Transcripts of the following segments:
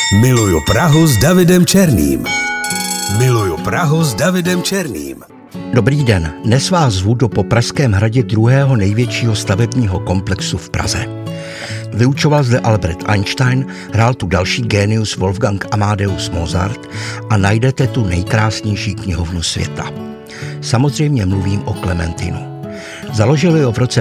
Miluju Prahu s Davidem Černým. Miluju Prahu s Davidem Černým. Dobrý den, dnes vás zvu do po Pražském hradě druhého největšího stavebního komplexu v Praze. Vyučoval zde Albert Einstein, hrál tu další génius Wolfgang Amadeus Mozart a najdete tu nejkrásnější knihovnu světa. Samozřejmě mluvím o Klementínu. Založili ho v roce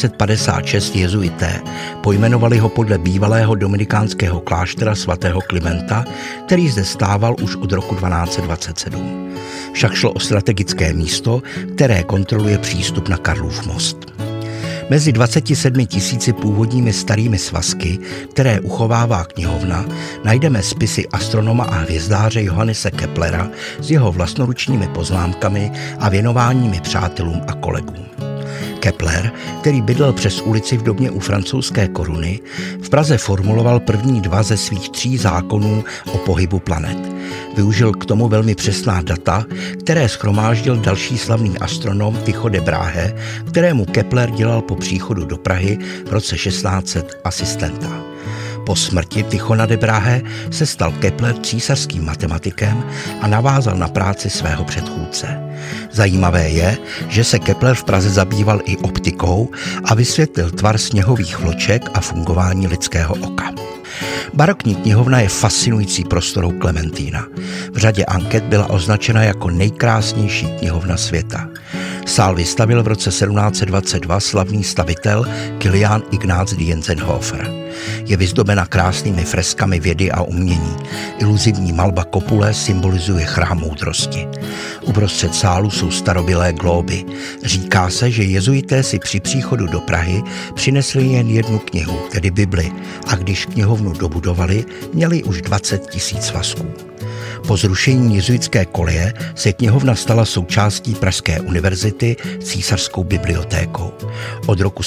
1556 jezuité, pojmenovali ho podle bývalého dominikánského kláštera svatého Klimenta, který zde stával už od roku 1227. Však šlo o strategické místo, které kontroluje přístup na Karlův most. Mezi 27 000 původními starými svazky, které uchovává knihovna, najdeme spisy astronoma a hvězdáře Johannese Keplera s jeho vlastnoručními poznámkami a věnováními přátelům a kolegům. Kepler, který bydlel přes ulici v domě u francouzské koruny, v Praze formuloval první 2 ze svých 3 zákonů o pohybu planet. Využil k tomu velmi přesná data, které shromáždil další slavný astronom Tycho de Brahe, kterému Kepler dělal po příchodu do Prahy v roce 1600 asistenta. Po smrti Tychona de Brahe se stal Kepler císařským matematikem a navázal na práci svého předchůdce. Zajímavé je, že se Kepler v Praze zabýval i optikou a vysvětlil tvar sněhových vloček a fungování lidského oka. Barokní knihovna je fascinující prostorou Klementína. V řadě anket byla označena jako nejkrásnější knihovna světa. Sál vystavil v roce 1722 slavný stavitel Kilián Ignác Dientzenhofer. Je vyzdobena krásnými freskami vědy a umění. Iluzivní malba kopule symbolizuje chrám moudrosti. Uprostřed sálu jsou starobylé glóby. Říká se, že jezuité si při příchodu do Prahy přinesli jen jednu knihu, tedy Bibli, a když knihovnu dobudovali, měli už 20 000 svazků. Po zrušení jezuitské koleje se knihovna stala součástí Pražské univerzity císařskou bibliotékou. Od roku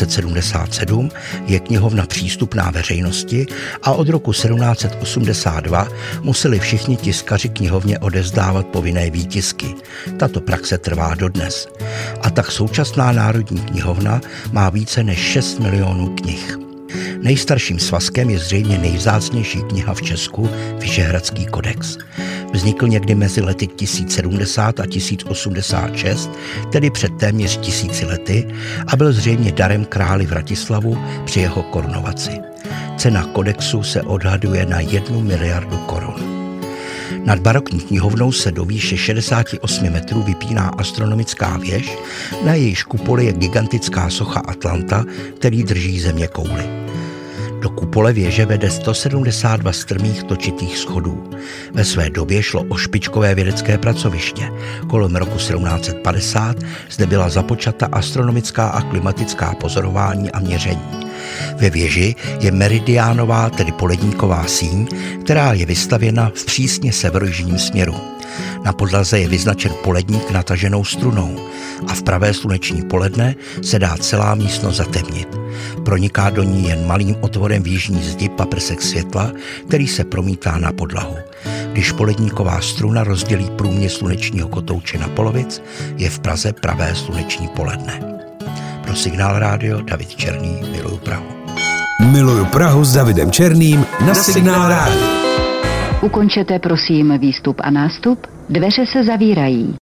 1777 je knihovna přístupná veřejnosti a od roku 1782 museli všichni tiskaři knihovně odevzdávat povinné výtisky. Tato praxe trvá dodnes. A tak současná Národní knihovna má více než 6 milionů knih. Nejstarším svazkem je zřejmě nejvzácnější kniha v Česku, Vyšehradský kodex. Vznikl někdy mezi lety 1070 a 1086, tedy před téměř 1000 lety, a byl zřejmě darem králi Vratislavu při jeho korunovaci. Cena kodexu se odhaduje na 1 miliardu korun. Nad barokní knihovnou se do výše 68 metrů vypíná astronomická věž, na jejíž kupoli je gigantická socha Atlanta, který drží zeměkouli. Do kupole věže vede 172 strmých točitých schodů. Ve své době šlo o špičkové vědecké pracoviště. Kolem roku 1750 zde byla započata astronomická a klimatická pozorování a měření. Ve věži je meridiánová, tedy poledníková síň, která je vystavěna v přísně severojižním směru. Na podlaze je vyznačen poledník nataženou strunou a v pravé sluneční poledne se dá celá místnost zatemnit. Proniká do ní jen malým otvorem v jižní zdi paprsek světla, který se promítá na podlahu. Když poledníková struna rozdělí průměr slunečního kotouče na polovic, je v Praze pravé sluneční poledne. Pro Signál rádio David Černý, Miluju Prahu. Miluju Prahu s Davidem Černým na Signál rádio. Ukončete prosím výstup a nástup, dveře se zavírají.